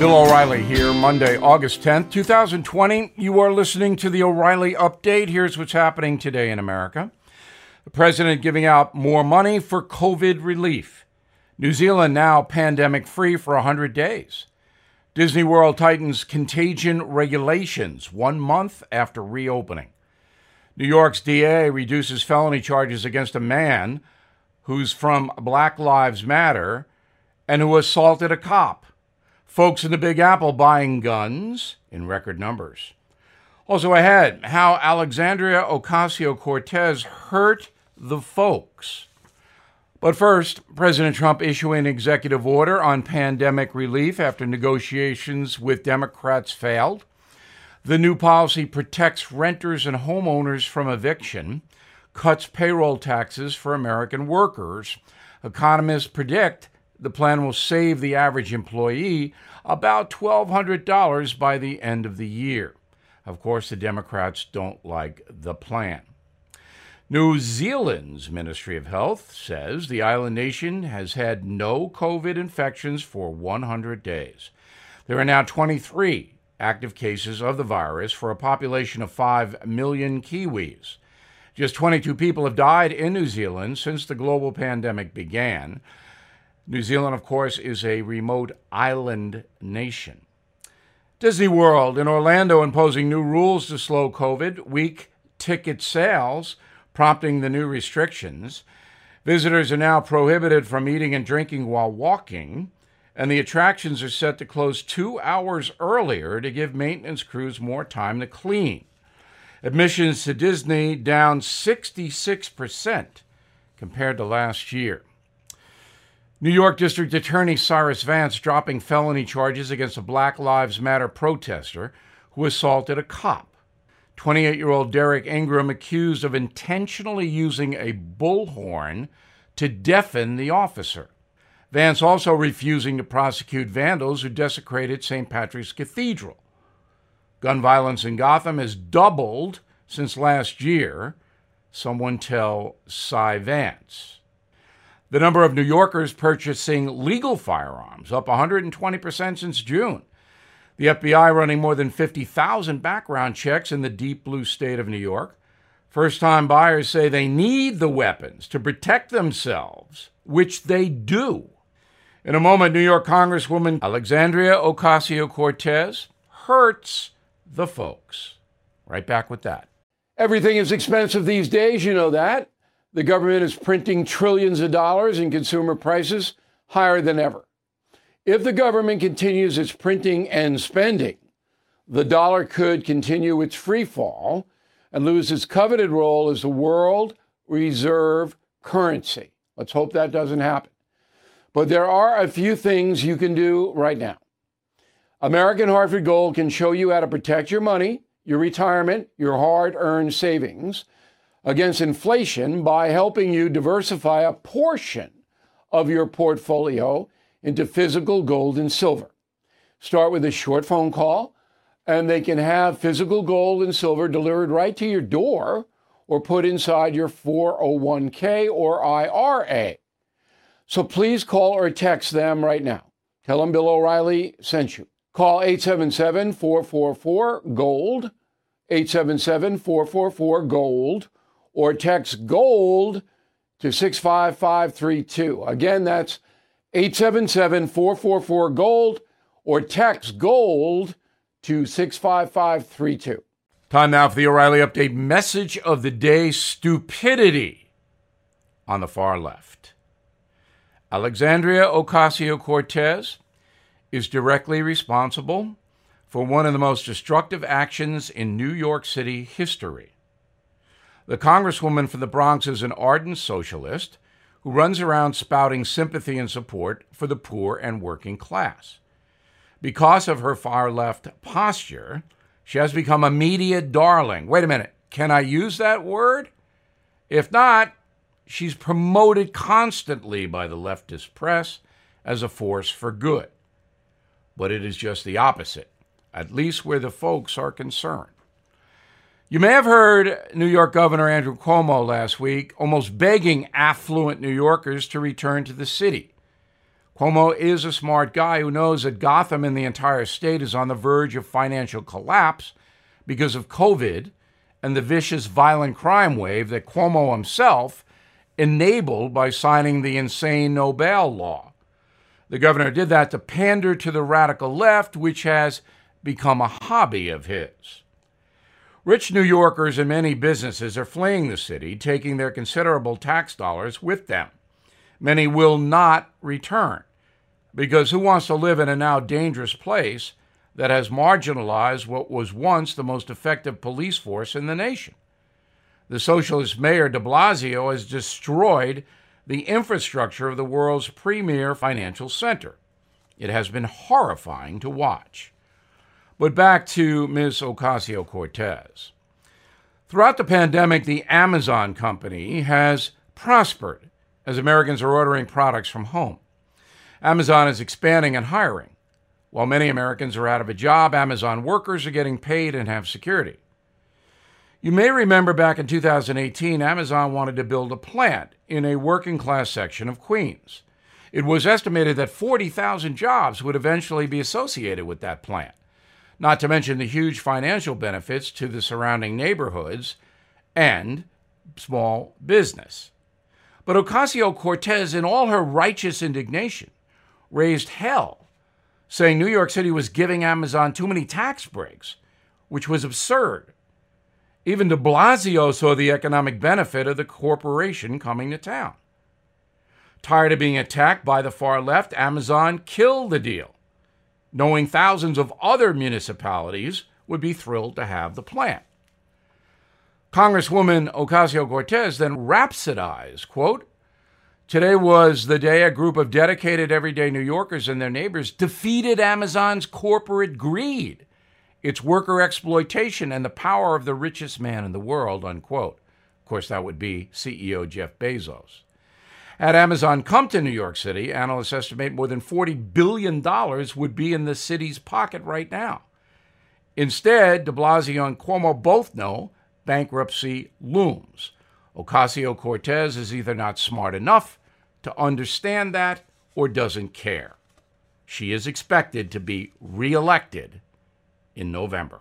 Bill O'Reilly here, Monday, August 10th, 2020. You are listening to the O'Reilly Update. Here's what's happening today in America. The president giving out more money for COVID relief. New Zealand now pandemic-free for 100 days. Disney World tightens contagion regulations 1 month after reopening. New York's DA reduces felony charges against a man who's from Black Lives Matter and who assaulted a cop. Folks in the Big Apple buying guns in record numbers. Also ahead, how Alexandria Ocasio-Cortez hurt the folks. But first, President Trump issuing an executive order on pandemic relief after negotiations with Democrats failed. The new policy protects renters and homeowners from eviction, cuts payroll taxes for American workers. Economists predict the plan will save the average employee about $1,200 by the end of the year. Of course, the Democrats don't like the plan. New Zealand's Ministry of Health says the island nation has had no COVID infections for 100 days. There are now 23 active cases of the virus for a population of 5 million Kiwis. Just 22 people have died in New Zealand since the global pandemic began. New Zealand, of course, is a remote island nation. Disney World in Orlando imposing new rules to slow COVID, weak ticket sales, prompting the new restrictions. Visitors are now prohibited from eating and drinking while walking, and the attractions are set to close 2 hours earlier to give maintenance crews more time to clean. Admissions to Disney down 66% compared to last year. New York District Attorney Cyrus Vance dropping felony charges against a Black Lives Matter protester who assaulted a cop. 28-year-old Derek Ingram accused of intentionally using a bullhorn to deafen the officer. Vance also refusing to prosecute vandals who desecrated St. Patrick's Cathedral. Gun violence in Gotham has doubled since last year, someone tell Cy Vance. The number of New Yorkers purchasing legal firearms up 120% since June. The FBI running more than 50,000 background checks in the deep blue state of New York. First-time buyers say they need the weapons to protect themselves, which they do. In a moment, New York Congresswoman Alexandria Ocasio-Cortez hurts the folks. Right back with that. Everything is expensive these days, you know that. The government is printing trillions of dollars and consumer prices higher than ever. If the government continues its printing and spending, the dollar could continue its free fall and lose its coveted role as the world reserve currency. Let's hope that doesn't happen. But there are a few things you can do right now. American Hartford Gold can show you how to protect your money, your retirement, your hard-earned savings against inflation by helping you diversify a portion of your portfolio into physical gold and silver. Start with a short phone call, and they can have physical gold and silver delivered right to your door or put inside your 401k or IRA. So please call or text them right now. Tell them Bill O'Reilly sent you. Call 877-444-GOLD, 877-444-GOLD, or text GOLD to 65532. Again, that's 877-444-GOLD, or text GOLD to 65532. Time now for the O'Reilly Update message of the day: stupidity on the far left. Alexandria Ocasio-Cortez is directly responsible for one of the most destructive actions in New York City history. The Congresswoman from the Bronx is an ardent socialist who runs around spouting sympathy and support for the poor and working class. Because of her far-left posture, she has become a media darling. Wait a minute, can I use that word? If not, she's promoted constantly by the leftist press as a force for good. But it is just the opposite, at least where the folks are concerned. You may have heard New York Governor Andrew Cuomo last week almost begging affluent New Yorkers to return to the city. Cuomo is a smart guy who knows that Gotham and the entire state is on the verge of financial collapse because of COVID and the vicious violent crime wave that Cuomo himself enabled by signing the insane no bail law. The governor did that to pander to the radical left, which has become a hobby of his. Rich New Yorkers and many businesses are fleeing the city, taking their considerable tax dollars with them. Many will not return, because who wants to live in a now dangerous place that has marginalized what was once the most effective police force in the nation? The socialist mayor de Blasio has destroyed the infrastructure of the world's premier financial center. It has been horrifying to watch. But back to Ms. Ocasio-Cortez. Throughout the pandemic, the Amazon company has prospered as Americans are ordering products from home. Amazon is expanding and hiring. While many Americans are out of a job, Amazon workers are getting paid and have security. You may remember back in 2018, Amazon wanted to build a plant in a working-class section of Queens. It was estimated that 40,000 jobs would eventually be associated with that plant, not to mention the huge financial benefits to the surrounding neighborhoods and small business. But Ocasio-Cortez, in all her righteous indignation, raised hell, saying New York City was giving Amazon too many tax breaks, which was absurd. Even de Blasio saw the economic benefit of the corporation coming to town. Tired of being attacked by the far left, Amazon killed the deal, knowing thousands of other municipalities would be thrilled to have the plant. Congresswoman Ocasio-Cortez then rhapsodized, quote, "Today was the day a group of dedicated everyday New Yorkers and their neighbors defeated Amazon's corporate greed, its worker exploitation, and the power of the richest man in the world," unquote. Of course, that would be CEO Jeff Bezos. Had Amazon come to New York City, analysts estimate more than $40 billion would be in the city's pocket right now. Instead, de Blasio and Cuomo both know bankruptcy looms. Ocasio-Cortez is either not smart enough to understand that or doesn't care. She is expected to be reelected in November.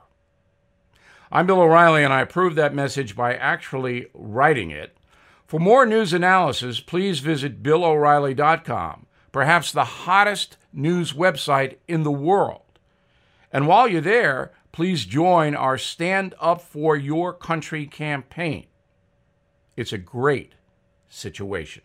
I'm Bill O'Reilly, and I approve that message by actually writing it. For more news analysis, please visit BillO'Reilly.com, perhaps the hottest news website in the world. And while you're there, please join our Stand Up for Your Country campaign. It's a great situation.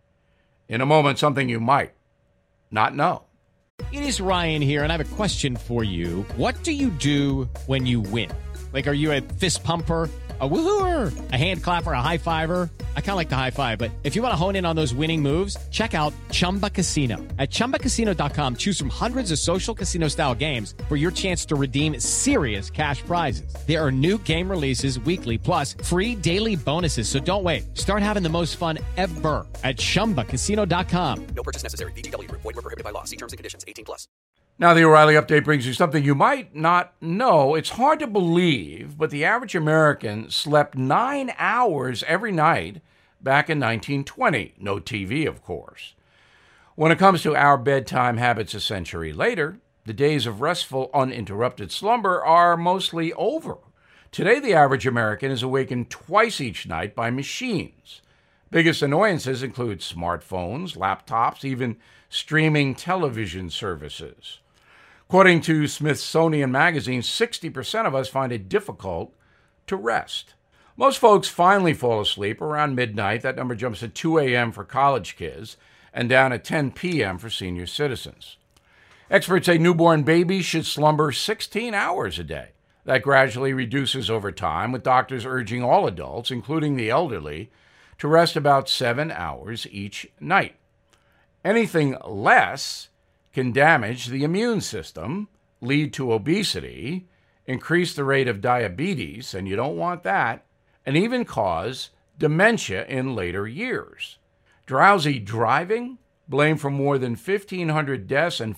In a moment, something you might not know. It is Ryan here, and I have a question for you. What do you do when you win? Like, are you a fist pumper, a woo-hooer, a hand clapper, a high-fiver? I kind of like the high-five, but if you want to hone in on those winning moves, check out Chumba Casino. At ChumbaCasino.com, choose from hundreds of social casino-style games for your chance to redeem serious cash prizes. There are new game releases weekly, plus free daily bonuses, so don't wait. Start having the most fun ever at ChumbaCasino.com. No purchase necessary. VGW Group. Void where prohibited by law. See terms and conditions. 18+. Now, the O'Reilly Update brings you something you might not know. It's hard to believe, but the average American slept 9 hours every night back in 1920. No TV, of course. When it comes to our bedtime habits a century later, the days of restful, uninterrupted slumber are mostly over. Today, the average American is awakened twice each night by machines. Biggest annoyances include smartphones, laptops, even streaming television services. According to Smithsonian Magazine, 60% of us find it difficult to rest. Most folks finally fall asleep around midnight. That number jumps to 2 a.m. for college kids and down at 10 p.m. for senior citizens. Experts say newborn babies should slumber 16 hours a day. That gradually reduces over time, with doctors urging all adults, including the elderly, to rest about 7 hours each night. Anything less can damage the immune system, lead to obesity, increase the rate of diabetes, and you don't want that, and even cause dementia in later years. Drowsy driving, blamed for more than 1,500 deaths and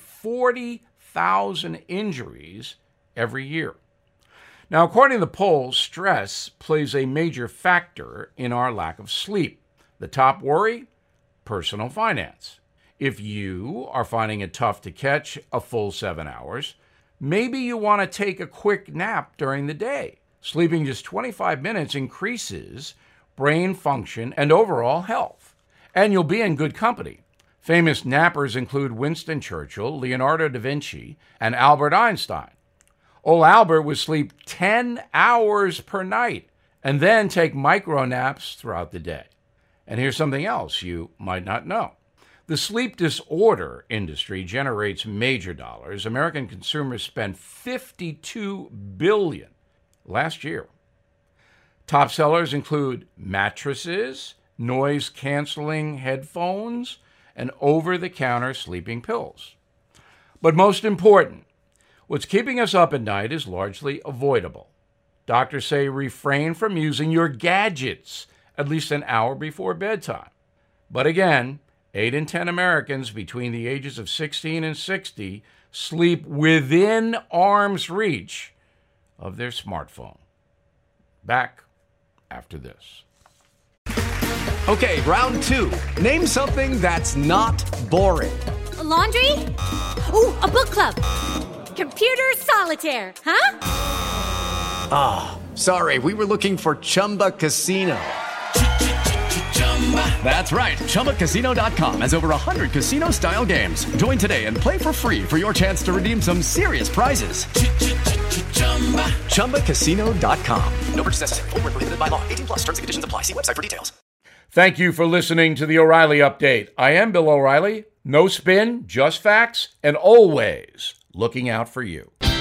40,000 injuries every year. Now, according to the polls, stress plays a major factor in our lack of sleep. The top worry? Personal finance. If you are finding it tough to catch a full 7 hours, maybe you want to take a quick nap during the day. Sleeping just 25 minutes increases brain function and overall health. And you'll be in good company. Famous nappers include Winston Churchill, Leonardo da Vinci, and Albert Einstein. Old Albert would sleep 10 hours per night and then take micro naps throughout the day. And here's something else you might not know. The sleep disorder industry generates major dollars. American consumers spent $52 billion last year. Top sellers include mattresses, noise-canceling headphones, and over-the-counter sleeping pills. But most important, what's keeping us up at night is largely avoidable. Doctors say refrain from using your gadgets at least an hour before bedtime. But again, 8 in 10 Americans between the ages of 16 and 60 sleep within arm's reach of their smartphone. Back after this. Okay, round 2. Name something that's not boring. A laundry? Ooh, a book club. Computer solitaire, huh? Sorry, we were looking for Chumba Casino. That's right. ChumbaCasino.com has over 100 casino-style games. Join today and play for free for your chance to redeem some serious prizes. ChumbaCasino.com. No purchase necessary. Void where prohibited by law. 18 plus terms and conditions apply. See website for details. Thank you for listening to the O'Reilly Update. I am Bill O'Reilly. No spin, just facts, and always looking out for you.